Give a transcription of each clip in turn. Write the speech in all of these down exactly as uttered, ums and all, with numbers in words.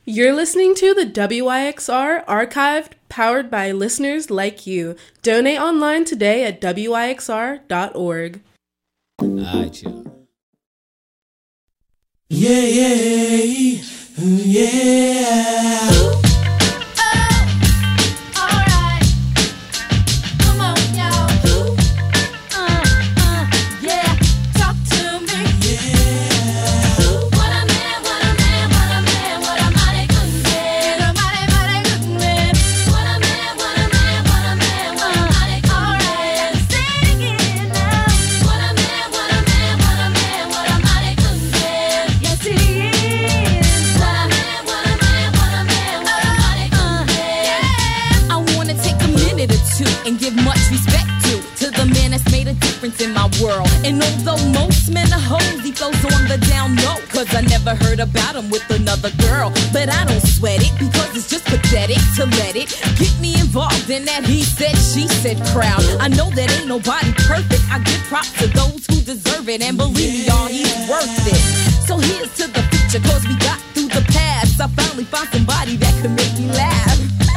You're listening to the W Y X R Archived, powered by listeners like you. Donate online today at W Y X R dot org. Alright, y'all. Yeah, yeah, yeah. And give much respect to, to the man that's made a difference in my world. And although most men are hoes, he flows on the down low, cause I never heard about him with another girl. But I don't sweat it, because it's just pathetic to let it get me involved in that he said, she said crowd. I know that ain't nobody perfect, I give props to those who deserve it, and believe me y'all, he's worth it. So here's to the future, cause we got through the past. I finally found somebody that could make me laugh.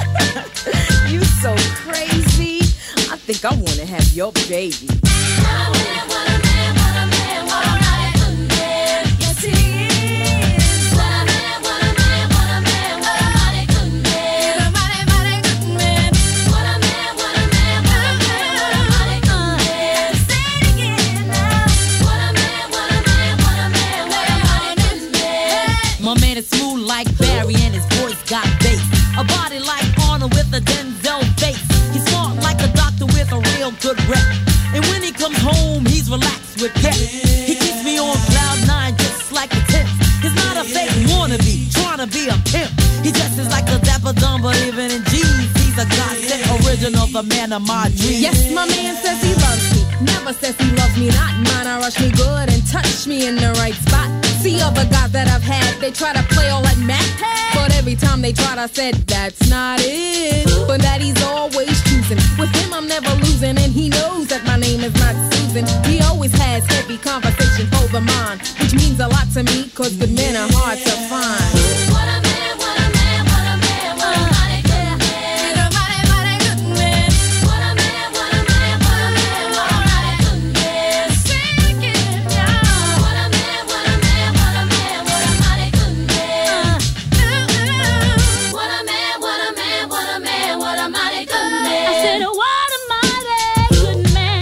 You so crazy, I think I wanna have your baby. What a man, what a man, what a man, what a mighty good man. Yes he is. What a man, what a man, what a man, what a mighty good man. He's a mighty, mighty good man. What a man, what a man, what a man, what a mighty good man. Say it again now. What a man, what a man, what a man, what a mighty good man. My man is smooth like Barry and his voice got bass. A body like Arnold with a Denzel face. He's smart like a doctor with a real good rep. And when he comes home, he's relaxed with pep. He keeps me on cloud nine just like a tip. He's not a fake wannabe, trying to be a pimp. He dresses like a dapper dumb, but even in jeans, he's a godsend original, the man of my dreams. Yes, my man says he loves me, never says he loves me not. Mine, I rush me good and touch me in the right spot. See other guys that I've had, they try to play all like Mac. But every time they tried, I said, that's not it. But that he's always choosing. With him, I'm never losing. And he knows that my name is not Susan. He always has heavy conversation over mine, which means a lot to me, cause good men are hard to find. What a man, what a man, what a man, what a mighty good man. He's a mighty, mighty good man. What a man, what a man, what a man, what a mighty good man. Say it again, y'all. What a man, what a man, what a man, what a mighty good man. What a man, what a man, what a man, what a mighty good man. I said, what a mighty good man.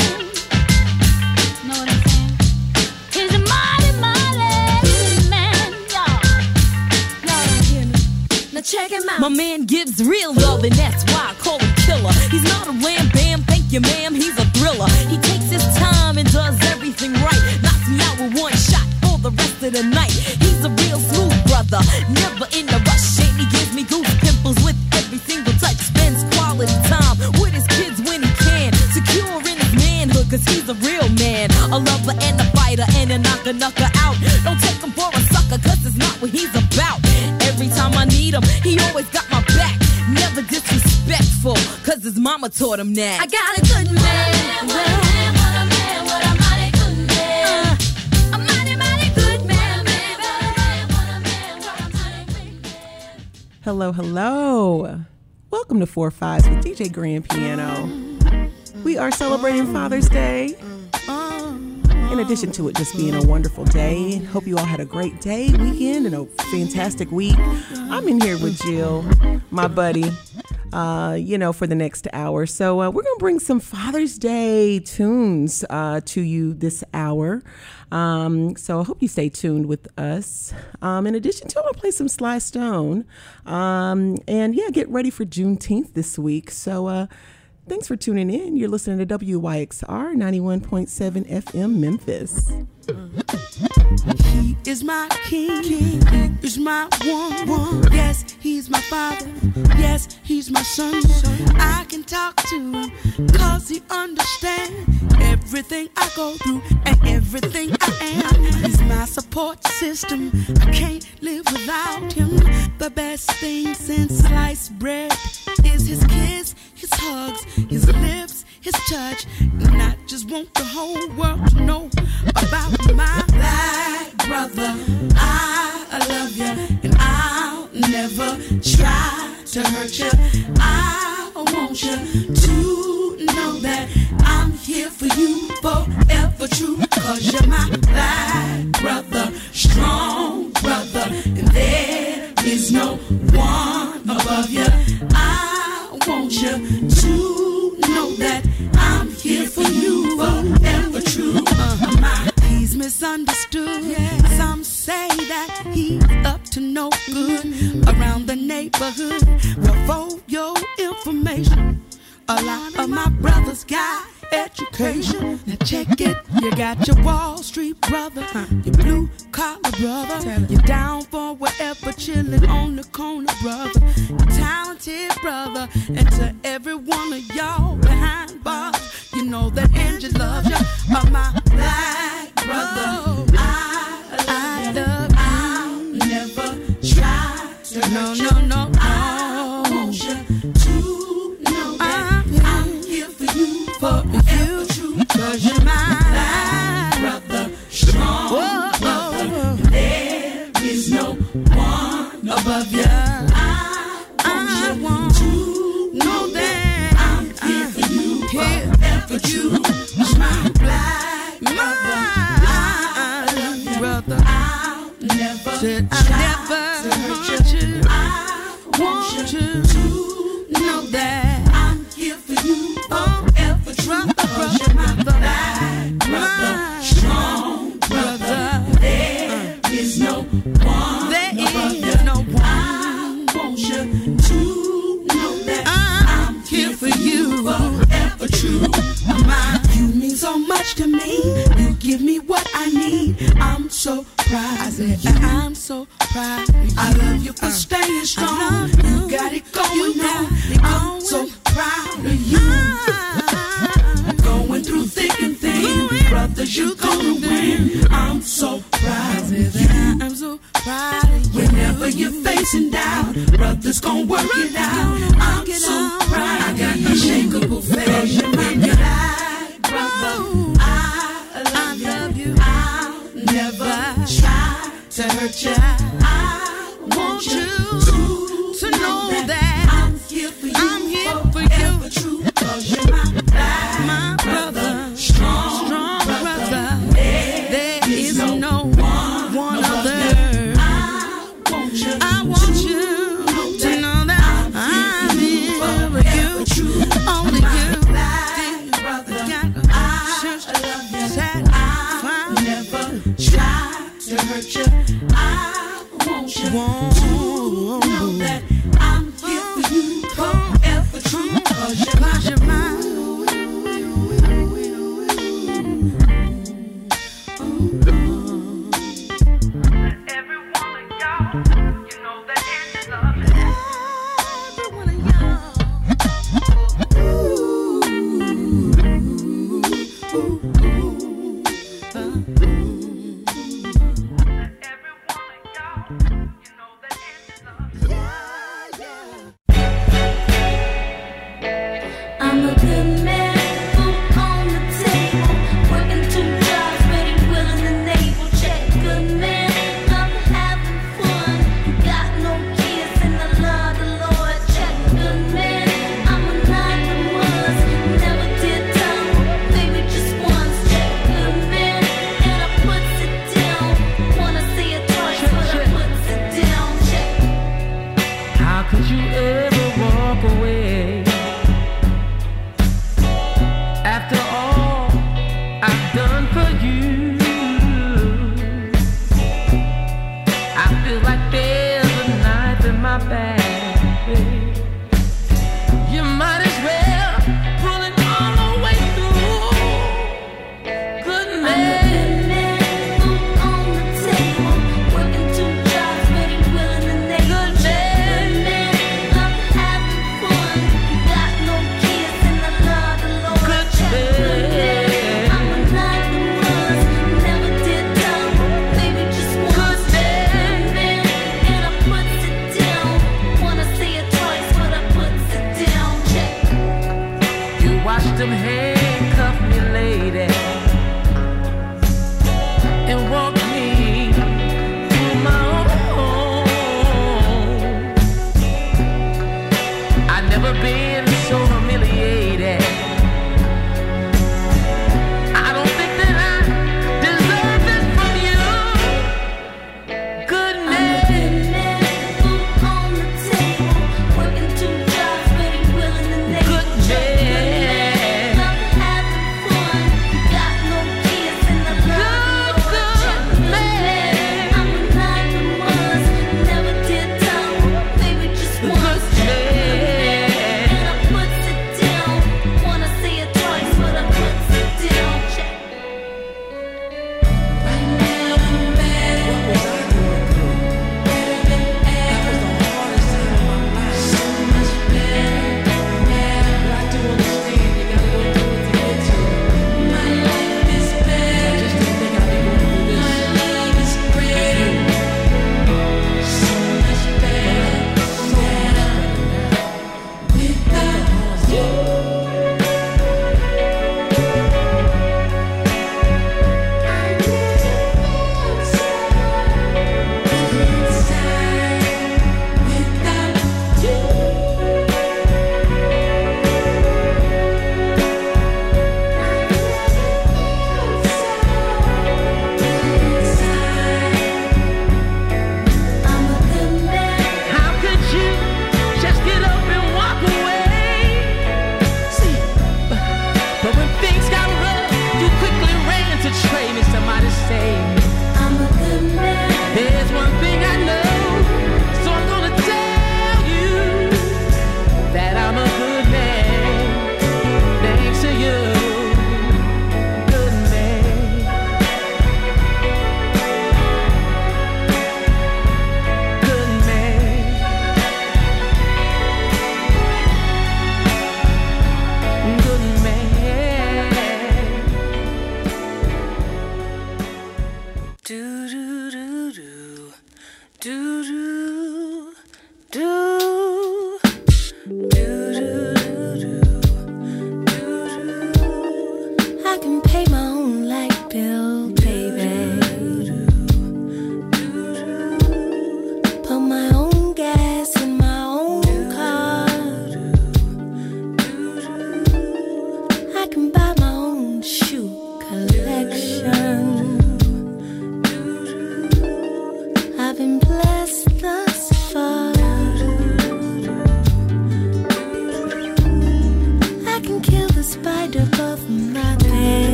Know what I'm saying? He's a mighty, mighty good man, y'all. Y'all don't hear me. Now check him out. My man gives real love, and that's why I call him killer. He's not a wham bam, thank you ma'am, he's a thriller. He takes his time and does everything right. Knocks me out with one shot for the rest of the night. He's a real smooth brother, never in a rush. And he gives me goose pimples with every single touch. Spends quality time with his kids when he can. Secure in his manhood, cause he's a real man. A lover and a fighter and a knocker knocker out. Don't take him for a sucker, cause it's not what he's about. Every time I need him, he always got my back. Never disrespectful, cause his mama taught him that. I got a good man. What a man, what a man, what a mighty good man. Uh, a mighty, mighty good man, baby. What a man, what a mighty good man. Hello, hello. Welcome to Four Fives with D J Grand Piano. We are celebrating Father's Day. In addition to it just being a wonderful day, hope you all had a great day, weekend, and a fantastic week. I'm in here with Jill, my buddy, uh, you know, for the next hour. So uh, we're going to bring some Father's Day tunes uh, to you this hour. Um, so I hope you stay tuned with us. Um, in addition to, I'm going to play some Sly Stone. Um, and yeah, get ready for Juneteenth this week. So, uh, thanks for tuning in. You're listening to W Y X R ninety-one point seven F M Memphis. He is my king, king. He is my one, one. Yes, he's my father. Yes, he's my son. I can talk to him, cause he understands everything I go through and everything I am. He's my support system. I can't live without him. The best thing since sliced bread is his kiss, his hugs, his lips, his touch. And I just want the whole world to know about my black brother. I love you and I'll never never try to hurt you. I want you to know that I'm here for you forever true. Cause you're my black brother, strong brother, and there is no one above you. I want you to know that I'm here for you forever true. Uh, my, he's misunderstood. Yeah. Some say that he's up to no good around the neighborhood. Well, for your information, a lot of my brothers got education. Now check it. You got your Wall Street brother, your blue collar brother, you're down for whatever, chilling on the corner brother, your talented brother, and to every one of y'all behind bars, you know that Angie loves you. Oh, my black brother, I, I love you. I'll never try to hurt no, you. No, no, no. I want you to know that I'm, I'm here for you forever true. Cause you're my black brother, strong whoa, brother, whoa. There is no one above you. I want, I you want to know that I'm here for you forever true. My black my brother, I'll never said I'll never hurt you. I want you to know that I'm here for you forever true. Cause you're my black brother, strong brother. There is no one there is no one. I want you to know that I'm here for you forever true. My, you mean so much to me. You give me what I need. I'm so proud. I said I'm so proud. I love you for staying strong. You got it going on. I'm so proud of you. Going through thick and thin, brothers, you gonna win. I'm so proud of you. I'm so proud of you. Whenever you're facing down, brothers gon' work it out. I'm so proud. I got unshakable faith. You're my black brother. I love you. I'll never try to hurt you. I want you to, to know that I'm here for you. I'm here for you. True. Cause you're my black my brother, strong, strong brother. There, there is no, no one, one other. I want you, I want you to know that I'm here for you. True. Only you, black brother. I love you. I'll never try to hurt you. I want you to know that I'm here for you forever true. Cause you're mine. Choice.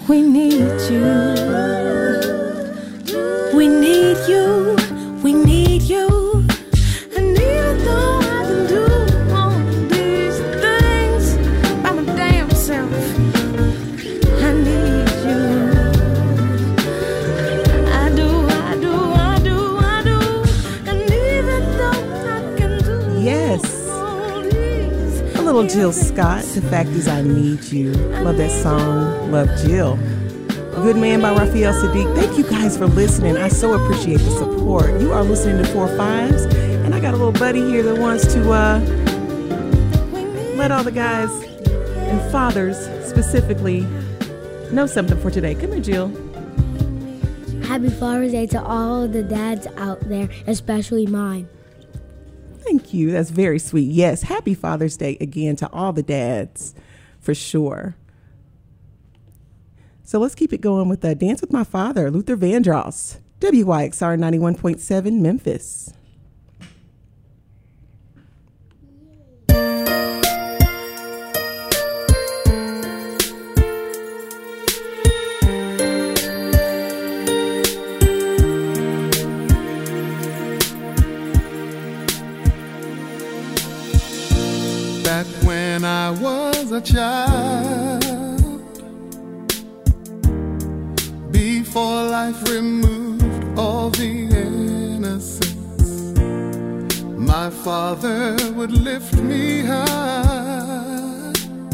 We need you. We need you. We need you. And even though I can do all these things by my damn self, I need you. I do, I do, I do, I do. And even though I can do Yes. all these, A little Jill Scott. The fact is, I need you. Love that song. Love Jill. Good Man by Raphael Sadiq. Thank you guys for listening. I so appreciate the support. You are listening to Four Fives, and I got a little buddy here that wants to uh, let all the guys and fathers specifically know something for today. Come here, Jill. Happy Father's Day to all the dads out there, especially mine. Thank you. That's very sweet. Yes, happy Father's Day again to all the dads, for sure. So let's keep it going with uh, Dance with My Father, Luther Vandross, W Y X R ninety-one point seven, Memphis. Back when I was a child, before life removed all the innocence, my father would lift me high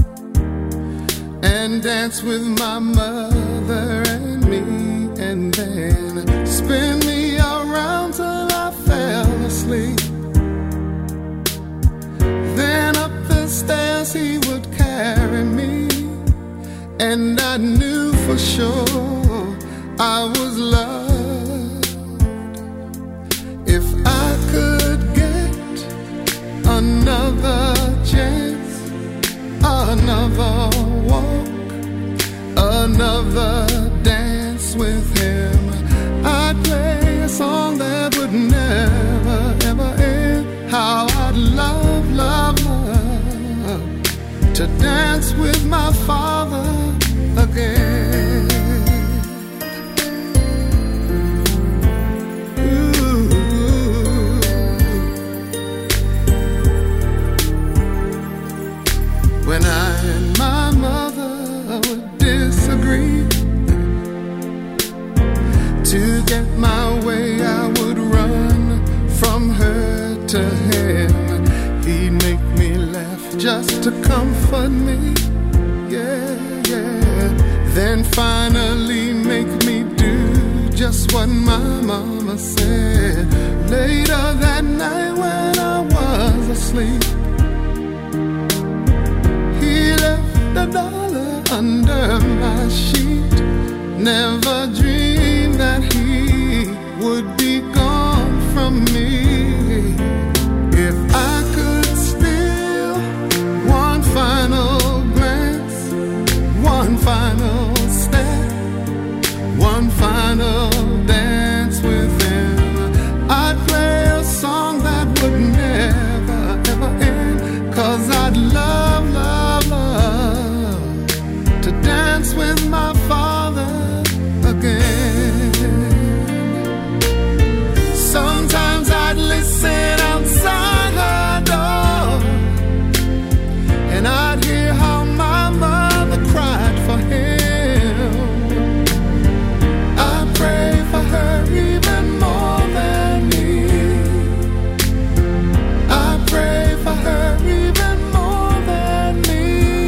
and dance with my mother and me, and then spin me around till I fell asleep. Then up the stairs he would carry me, and I knew for sure I was loved. If I could get another chance, another walk, another dance with him, I'd play a song that would never, ever end. How I'd love, love, love to dance with my father again. When I and my mother would disagree, to get my way I would run from her to him. He'd make me laugh just to comfort me, yeah, yeah. Then finally make me do just what my mama said. Later that night when I was asleep, a dollar under my sheet. Never dreamed that he would be gone from me. If I could steal one final glance, one final step, one final dance with him, I'd play a song that would never, ever end. Cause I'd love, love, love to dance with my father again. Sometimes I'd listen outside her door, and I'd hear how my mother cried for him. I pray for her even more than me. I pray for her even more than me.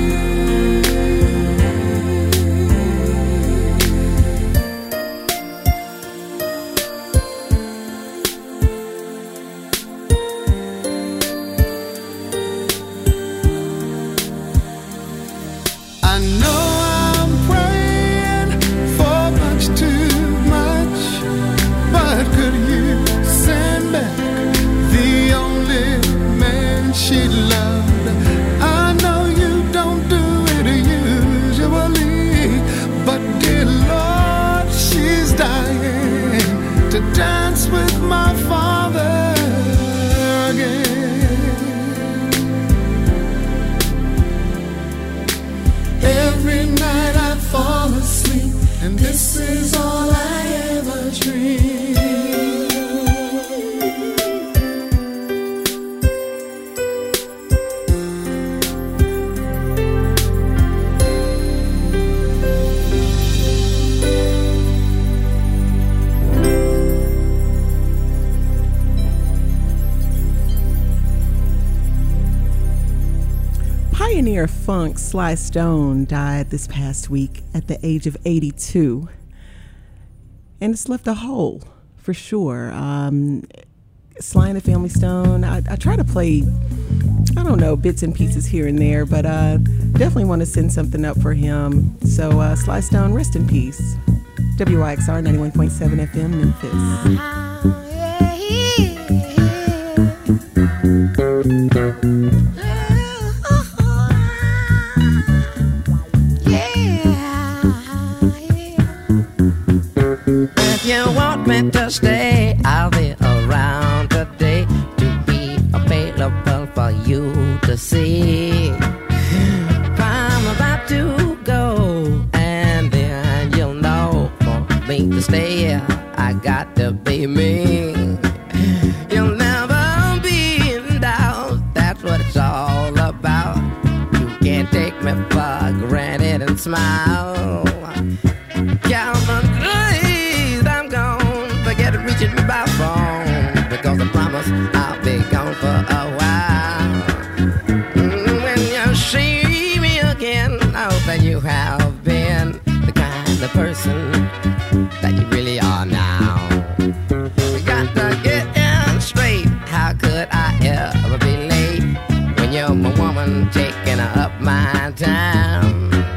I know I'm praying for much too much, but could you send back the only man she loved? I know you don't do it usually, but dear Lord, she's dying to dance with my father again. Every and this is all I ever dreamed. Pioneer funk Sly Stone died this past week at the age of eighty-two. And it's left a hole, for sure. Um, Sly and the Family Stone, I, I try to play, I don't know, bits and pieces here and there, but uh, definitely want to send something up for him. So uh, Sly Stone, rest in peace. W I X R ninety-one point seven F M, Memphis. If you want me to stay, I'll be around today to be available for you to see. I'm about to go, and then you'll know for me to stay, I got to be me. You'll never be in doubt, that's what it's all about. You can't take me for granted and smile. Count on days I'm gone, forget reaching by phone, because I promise I'll be gone for a while. Mm, when you see me again, I hope that you have been the kind of person that you really are now. We got to get in straight, how could I ever be late when you're my woman taking up my time?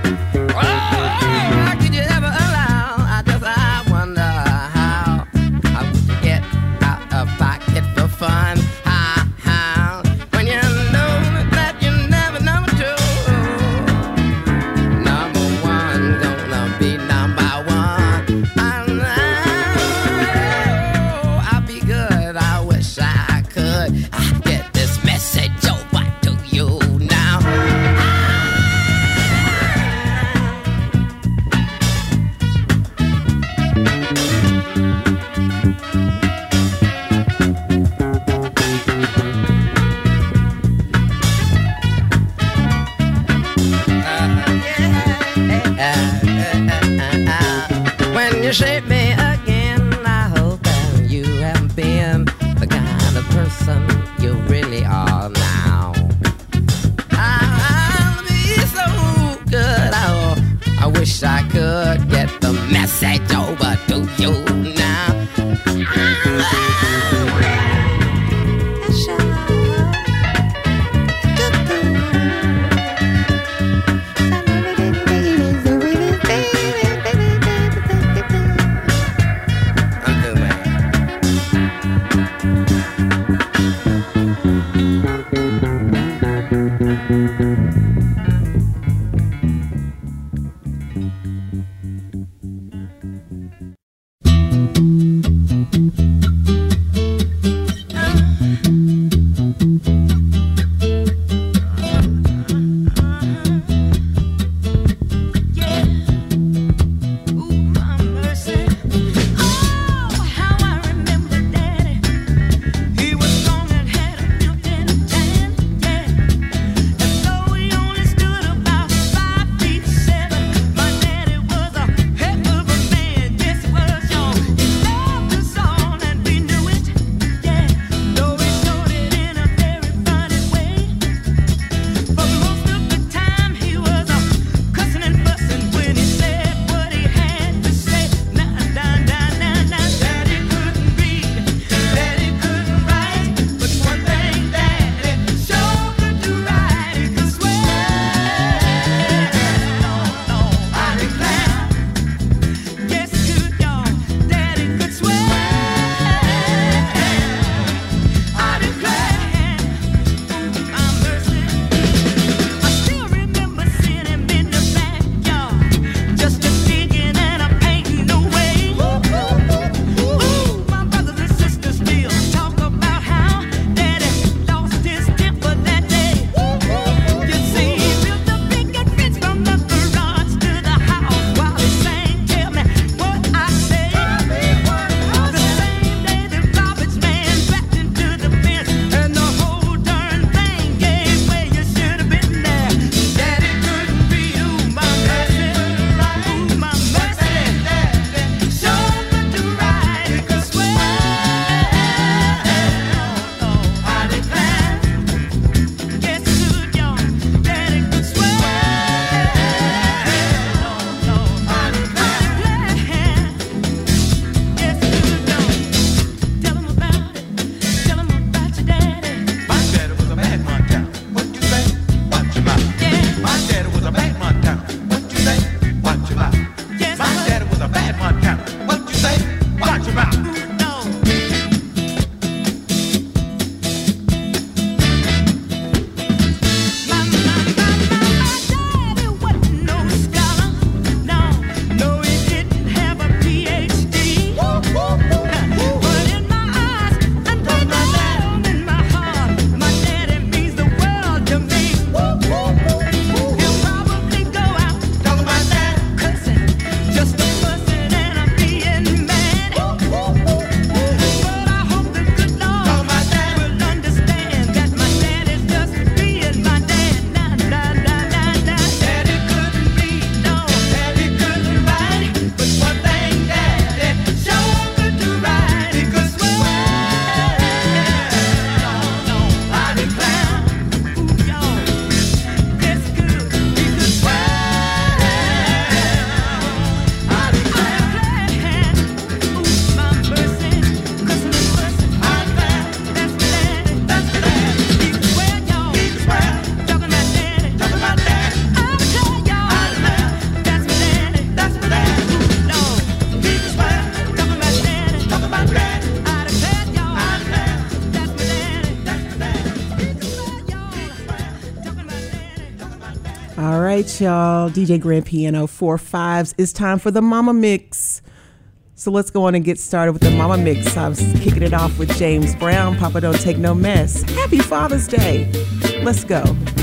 You shape me again, I hope that you have been the kind of person you really are now. I'll be so good, oh, I wish I could get the message over to you now. He was strong and had a built-in tan, yeah. As though All right, y'all. D J Grand Piano four fives. It's time for the Mama Mix. So let's go on and get started with the Mama Mix. I was kicking it off with James Brown, Papa Don't Take No Mess. Happy Father's Day. Let's go.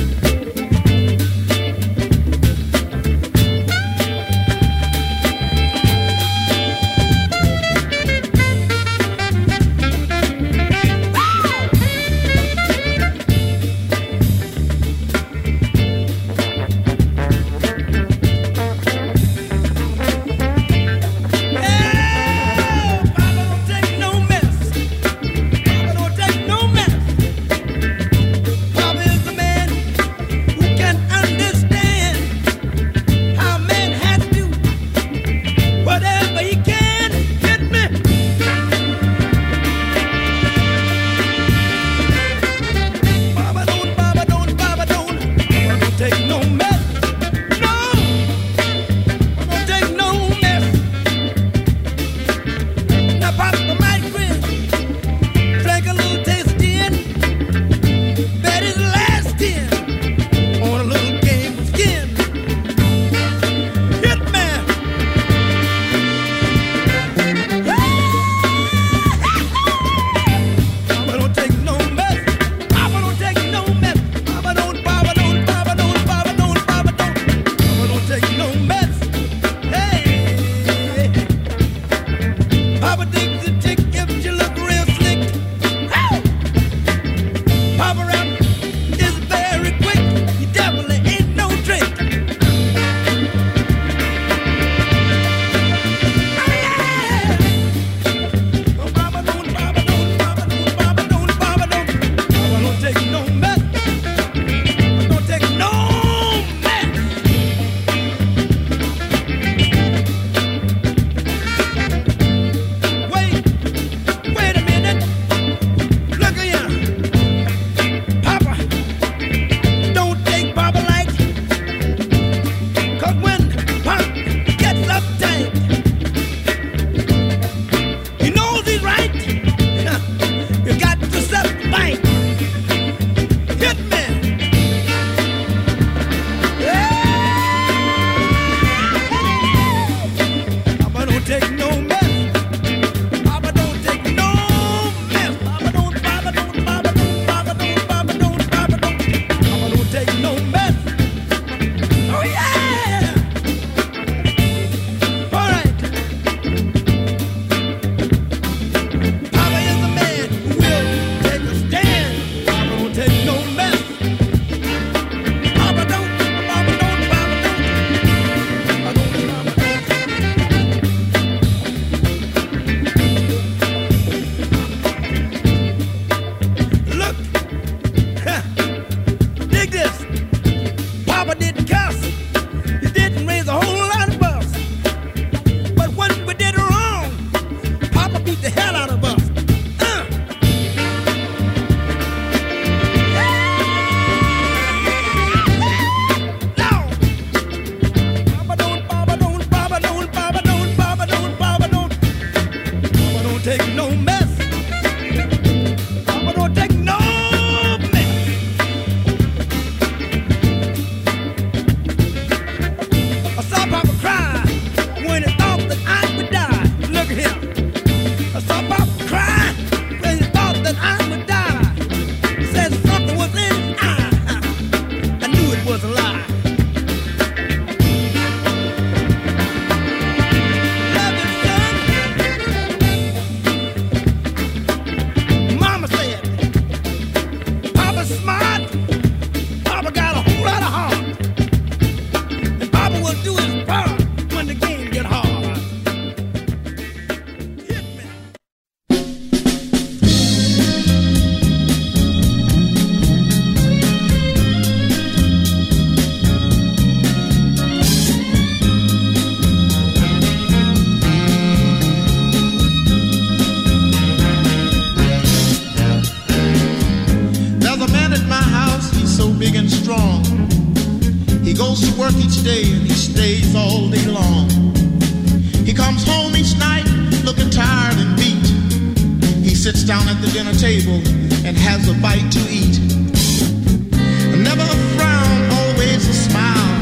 Sits down at the dinner table and has a bite to eat. Never a frown, always a smile.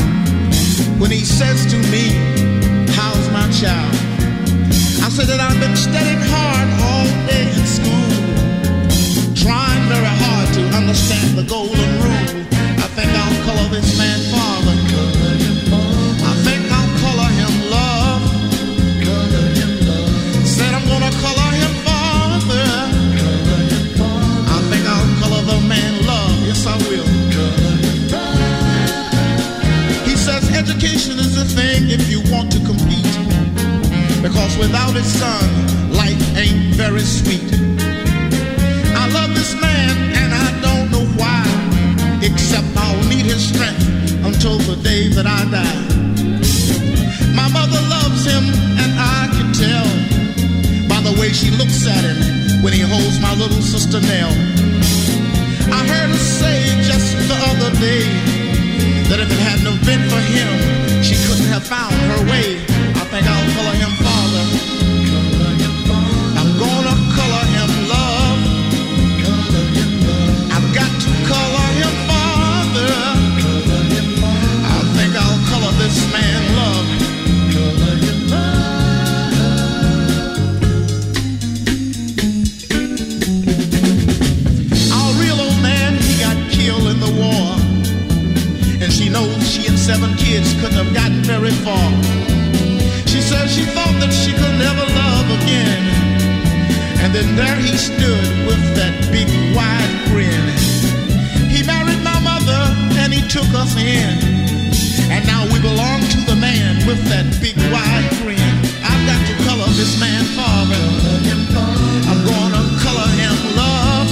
when he says to me, how's my child? I said that I've been studying hard all day in school, trying very hard to understand the golden rule. I think I'll color this man father. I think I'll color him love. Said I'm gonna color him father. I think I'll color the man love. Yes, I will. He says education is the thing if you want to compete, because without it, son, life ain't very sweet. I love this man and I don't know why, except I'll need his strength until the day that I die. My mother loves him and I can tell by the way she looks at him when he holds my little sister Nell. I heard her say just the other day that if it hadn't have been for him, she couldn't have found her way. I think I'll color him father. I'm gonna color him love. I've got to color him father. I think I'll color this man love. Our real old man, he got killed in the war, and she knows she and seven kids couldn't have gotten very far. She said she thought that she could never love again, and then there he stood with that big wide grin. He married my mother and he took us in, and now we belong to the man with that big wide grin. I've got to color this man father. I'm gonna color him love.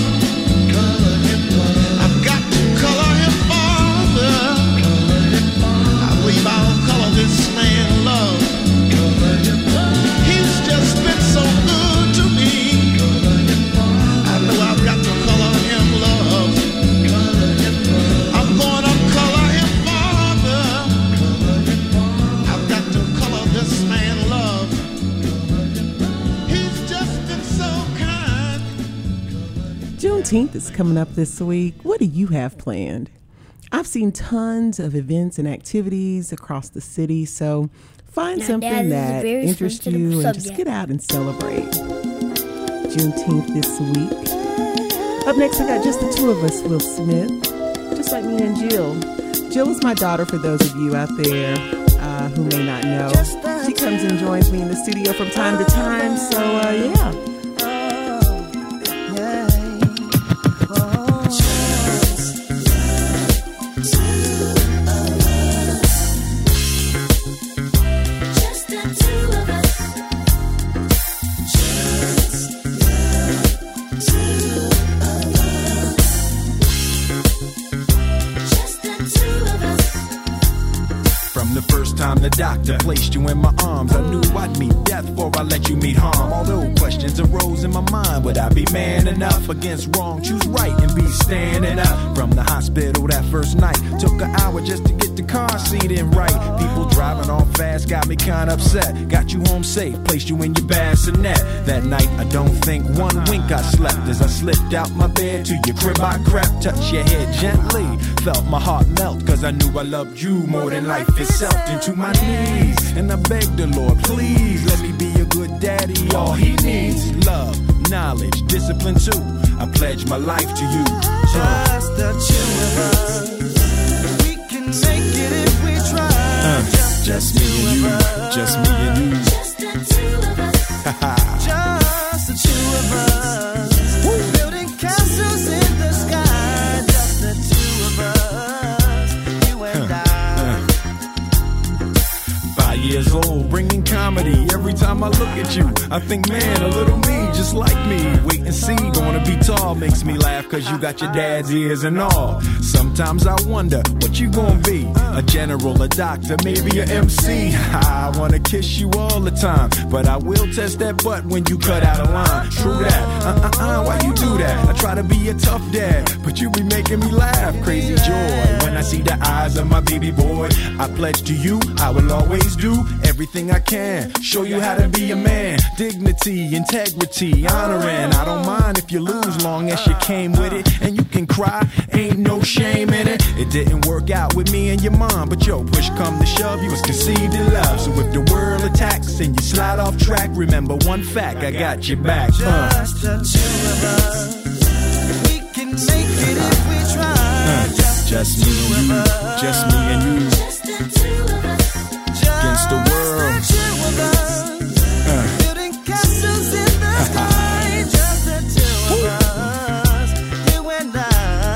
I've got to color him father. I believe I'll color this man love. He's just been so good to me. I know I've got to color him love. I'm gonna color him father. I've got to color this man love. He's just been so kind. Juneteenth is coming up this week. What do you have planned? I've seen tons of events and activities across the city, so find Now, something Dad, this is that very interests sensitive you and just subject. get out and celebrate. Juneteenth this week. Up next, I got Just the Two of Us, Will Smith, just like me and Jill. Jill is my daughter, for those of you out there uh, who may not know. She comes and joins me in the studio from time to time, so uh, yeah. The doctor placed you in my arms. I knew I'd meet death before I let you meet harm. Although questions arose in my mind, would I be man enough against wrong? Choose right and be standing up. From the hospital that first night, took an hour just to get the car seat in right. People driving off fast got me kinda upset. Got you home safe, placed you in your bassinet. That night I don't think one wink I slept. As I slipped out my bed to your crib I crept. Touched your head gently, felt my heart melt, cause I knew I loved you more than life itself. Into my knees, and I begged the Lord, please let me be a good daddy. All he needs, love, knowledge, discipline too. I pledge my life to you. Just the two of us. We can make it if we try. Uh, just, just me and you. Just me and you. Just the two of us. Just the two of us. Woo. Building castles in the sky. Just the two of us. You and huh. I. Five years old, bringing comedy. Every time I look at you, I think, man, a little me, just like me. Wait and see, gonna be tall, makes me laugh, cause you got your dad's ears and all. Sometimes I wonder, what you gonna be? A general, a doctor, maybe a M C. I wanna kiss you all the time, but I will test that butt when you cut out a line. True that, uh-uh-uh, why you do that? I try to be a tough dad, but you be making me laugh. Crazy joy, when I see the eyes of my baby boy. I pledge to you, I will always do everything I can. Show you how to be a man. Dignity, integrity, honoring. I don't mind if you lose, long as you came with it. And you can cry, ain't no shame in it. It didn't work out with me and your mom, but yo, push come to shove, you was conceived in love. So if the world attacks and you slide off track, remember one fact, I got your back. Uh. Just the two of us. We can make it if we try. Uh. Just, just me and you, just me and you. Just the two of us. Against the world. Just the two of us. Uh. Building castles in the sky. Just the two of us. You and I,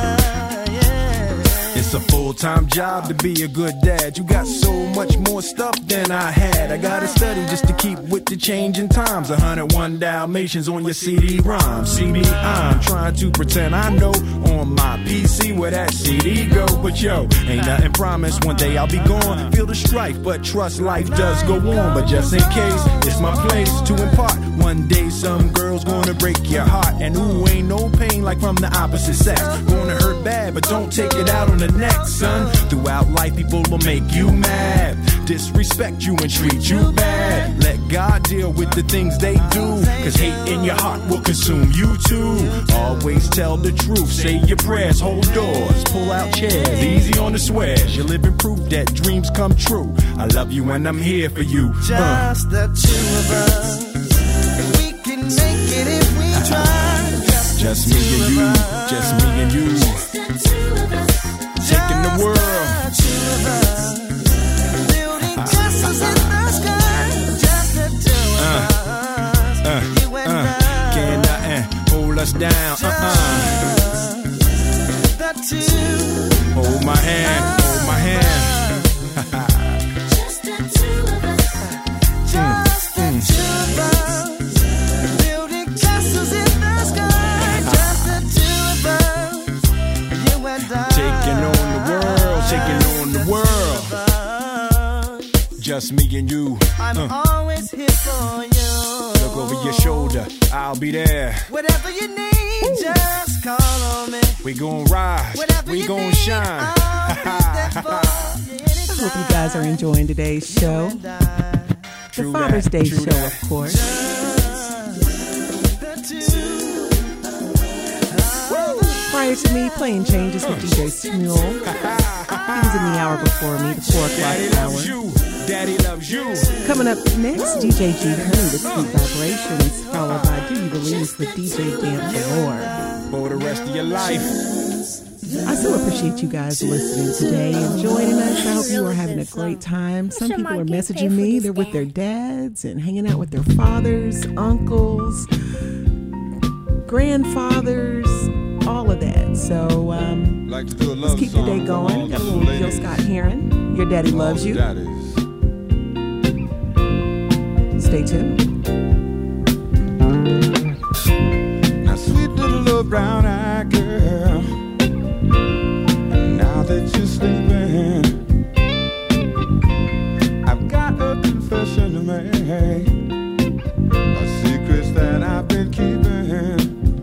yeah. It's a full-time job to be a good dad. You got so much more stuff than I had. I gotta study just to keep with the changing times. one oh one Dalmatians on your C D-ROM. See me, I'm trying to pretend I know on my P C where that C D go. But yo, ain't nothing promised. One day I'll be gone. Feel the strife, but trust life does go on. But just in case, it's my place to impart. One day some girl's gonna break your heart. And ooh, ain't no pain like from the opposite sex. Gonna hurt bad, but don't take it out on the next, son. Throughout life, people will make you mad, disrespect you and treat you bad. Let God deal with the things they do, cause hate in your heart will consume you too. Always tell the truth, say your prayers, hold doors, pull out chairs, easy on the swears. You're living proof that dreams come true. I love you and I'm here for you. Just uh. the two of us. We can make it if we try. Just, just me and you, us. Just me and you. Just the two of us. Taking the world. The two of us. Building castles in the sky. Just the two of uh, us. Uh, you and uh, I. Can't nothing hold us down. Just uh-uh. the two. Hold my hand. Hold my hand. Just the two of us. Just the two of us. Building castles in the sky. Just the two of us. You and I. Taking on the world. Taking on the world. Just me and you. I'm uh. always here for you. Look over your shoulder. I'll be there. Whatever you need, Ooh. Just call on me. We gon' rise. Whatever we gon' need, shine. I'll be there for you. I hope you guys are enjoying today's show. The Father's Day show, that. Of course. Prior to me, playing changes with D J Smule. He was in the hour before me, the four o'clock Daddy hour. Loves you. Daddy loves you. Coming up next, D J G Honey with Sweet Vibrations, followed by Do You Believe with D J Dan Galore. For the rest of your life. I so appreciate you guys listening today and joining us. I hope you are having a great time. Some people are messaging me. They're with their dads and hanging out with their fathers, uncles, grandfathers, all of that. So um, like to do a love let's keep the day going. Got a little Jill Scott Heron. Your daddy loves you. Daddies. Stay tuned. Now, sweet little brown-eyed girl, now that you're sleeping, I've got a confession to make, a secret that I've been keeping.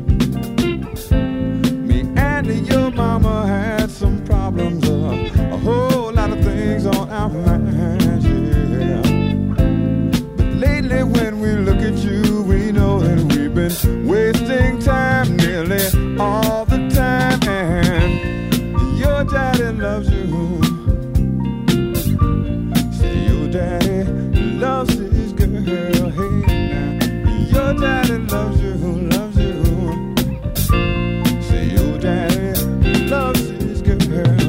Me and your mama had some problems, uh, a whole lot of things on our minds, yeah. But lately when we look at you, we know that we've been wasting time nearly all the time, and your daddy loves you. Say your daddy loves his girl. Hey now, your daddy loves you, loves you. Say your daddy loves his girl.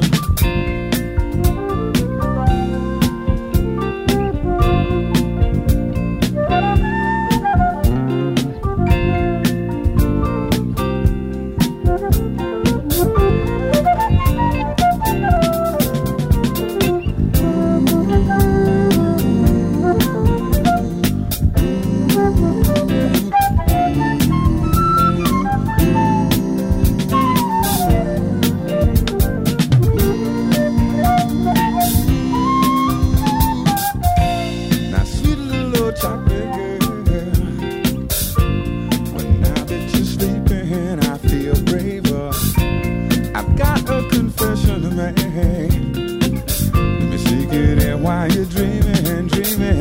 Now, sweet little chocolate girl, but now that you're sleeping, I feel braver. I've got a confession to make. Let me seek it in while you're dreaming, dreaming.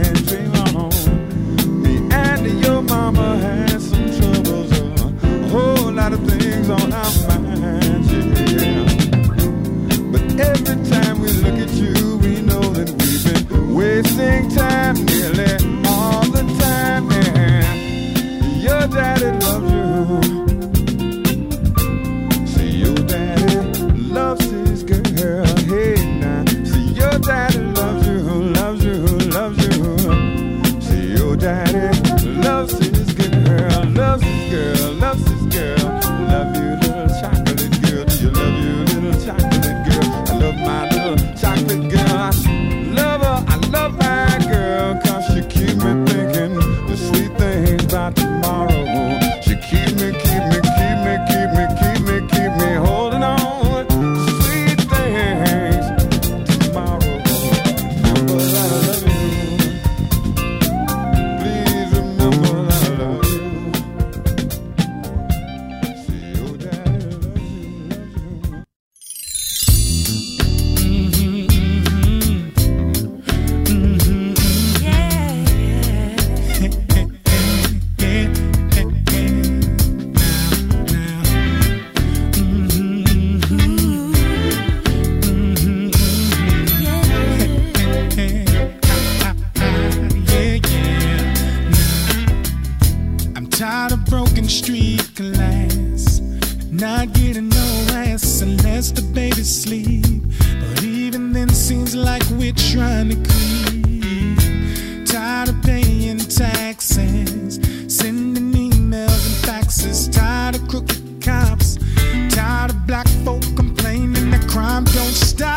me, girl. I love her, I love that girl, cause she keep me thinking the sweet things about tomorrow. She keep me, keep me, keep me, keep me, keep me, keep me holding on. Sweet things tomorrow. Remember that I love you. Please remember that I love you. See your daddy loves you, loves you. I'm tired of broken street glass, not getting no ass unless the baby's sleep. But even then, seems like we're trying to creep. Tired of paying taxes, sending emails and faxes. Tired of crooked cops, tired of black folk complaining that crime don't stop.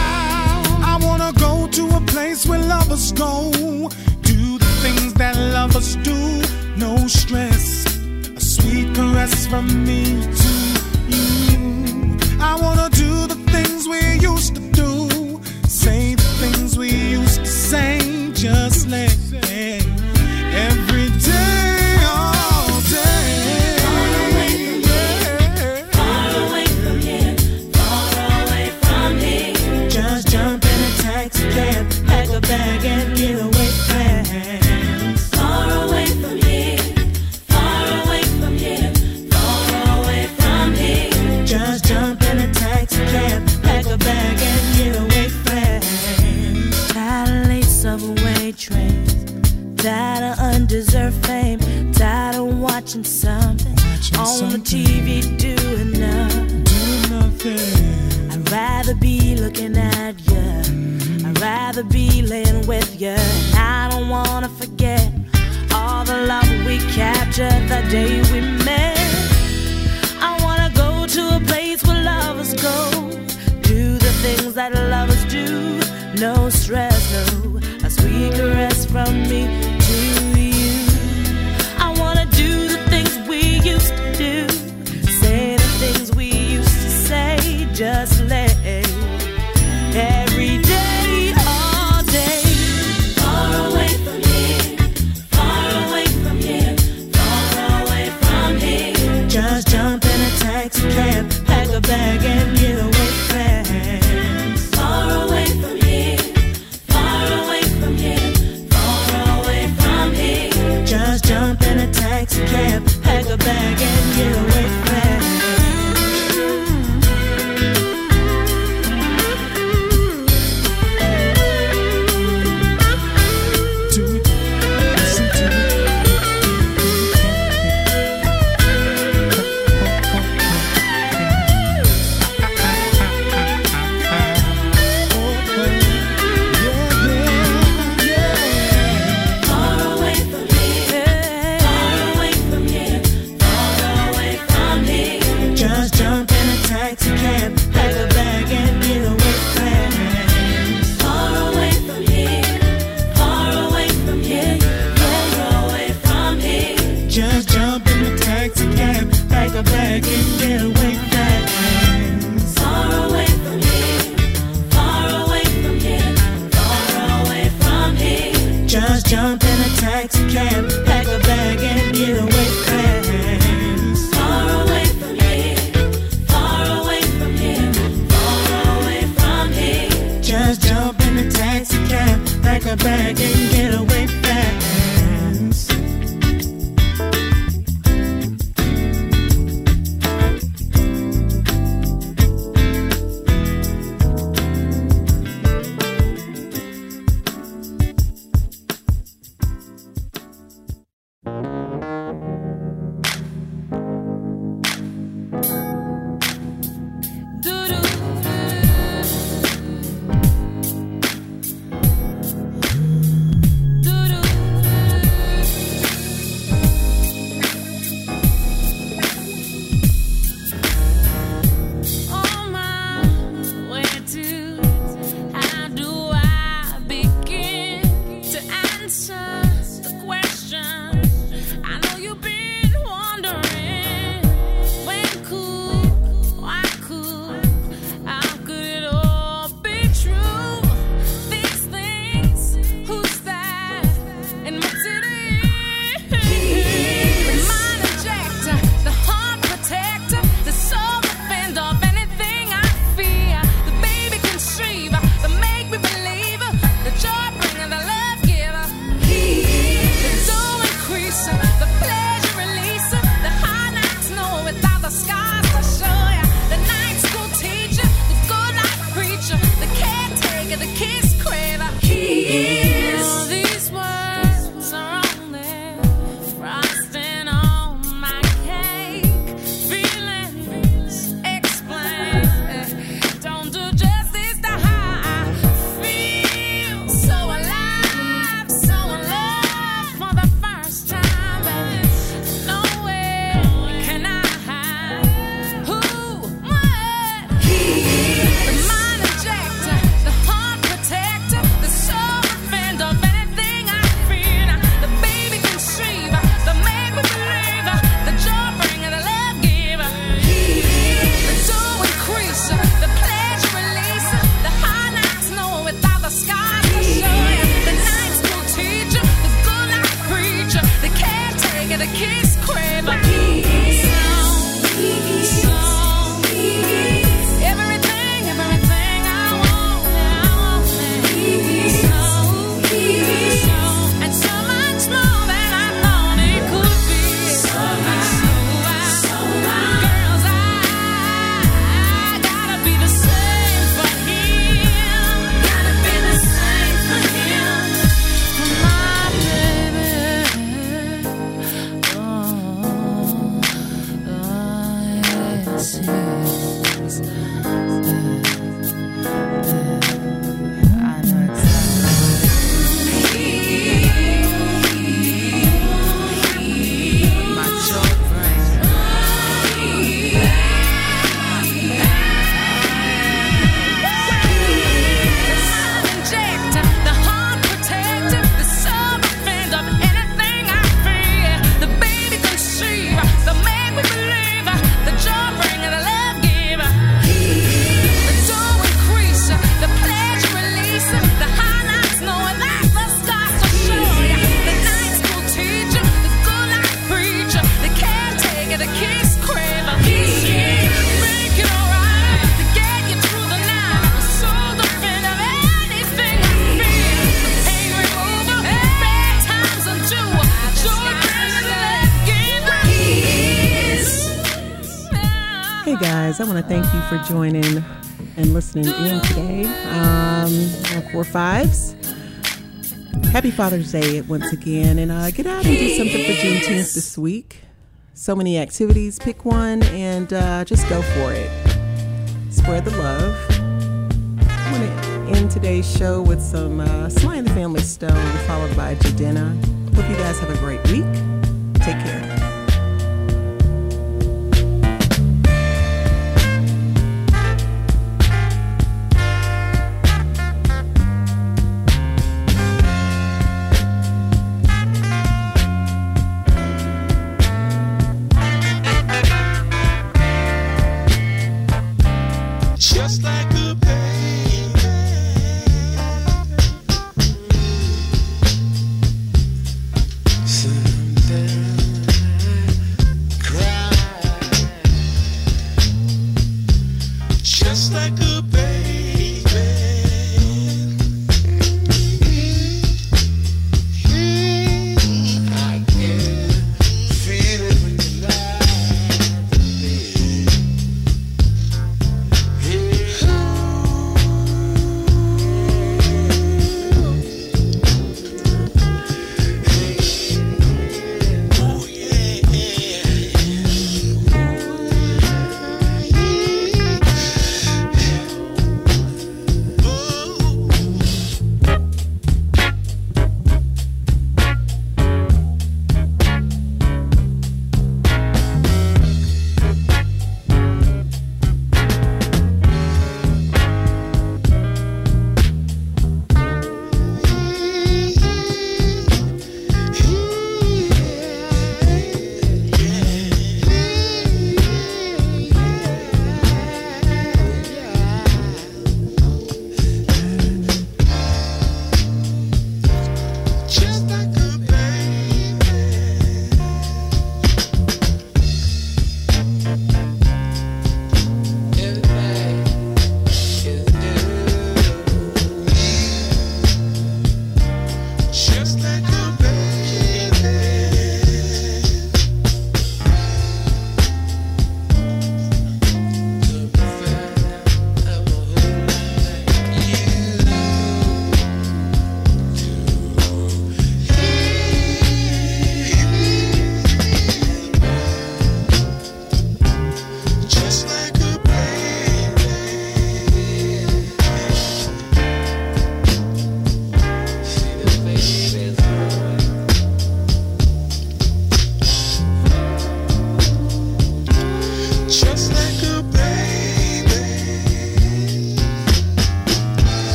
I wanna go to a place where lovers go, do the things that lovers do. No stress, a sweet caress from me to you. I wanna do the things we used to do, say the things we used to say, just let it every day, all day. Far away from here, far away from here, far away from here. Just jump in a taxi cab, pack a bag and get away fast. Far away from here, far away from here, far away from here. Just jump in a taxi cab, pack a bag and get away fast. Tired of late subway trains, tired of undeserved fame, tired of watching something Watching on something. the T V doing nothing. Do nothing. I'd rather be looking at you, I'd rather be laying with you. And I don't wanna forget all the love we captured the day we met. I wanna go to a place where lovers go, do the things that lovers do. No stress, no, a sweet caress from me to you. I wanna do the things we used to do, say the things we used to say, just let every day, all day. Far away from here, far away from here, far away from here. Just jump in a taxi cab, pack a bag and get away fast. Far away from here, far away from here, far away from here. Just jump in a taxi cab, pack a bag and get away fast. Do it. Listen to it. Far away from here, far away from here, far away from here. Just jump in a taxi cab, pack a bag and get away fast. Far away from here, far away from here, far away from here. Just jump in the taxi cab, pack a bag and get away fast. Far away from here, far away from here, far away from here. Just jump in a taxi cab, pack a bag and get away fast. Far away from here, far away from here, far away from here. Just jump in a taxi cab, pack a bag and get away fast. Doo-doo. scars to show ya. The night school teacher, the good life preacher, the caretaker, the kiss craver. Everything, everything I want, I want it. And so much more than I thought it could be. So much more. Girls, I, I gotta be the same for him. Gotta be the same for him. For my baby. Oh, oh, yes, yes. I know exactly. My children. Injector, the heart protector, the sub-offender of anything I fear. The baby conceiver, the make me believer, the joy bringer, the love giver. The door increaser, the pleasure releaser, the highlights knowing that's the stars to show ya. The night school teacher, the good life preacher, the caretaker, the kiss craver. Make it alright, to get you through the night. The soul defender of anything I feel. The pain remover, bad times undo. The joy bringer, the love giver. Hey guys, I want to thank you for joining and listening in today. Um, Four Fives. Happy Father's Day once again, and uh, get out and do something for Juneteenth this week. So many activities. Pick one and uh, just go for it. Spread the love. I want to end today's show with some uh, Sly and the Family Stone, followed by Jadena. Hope you guys have a great week. Take care. Just like a baby. Someday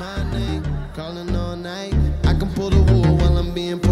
my name, calling all night. I can pull the wool while I'm being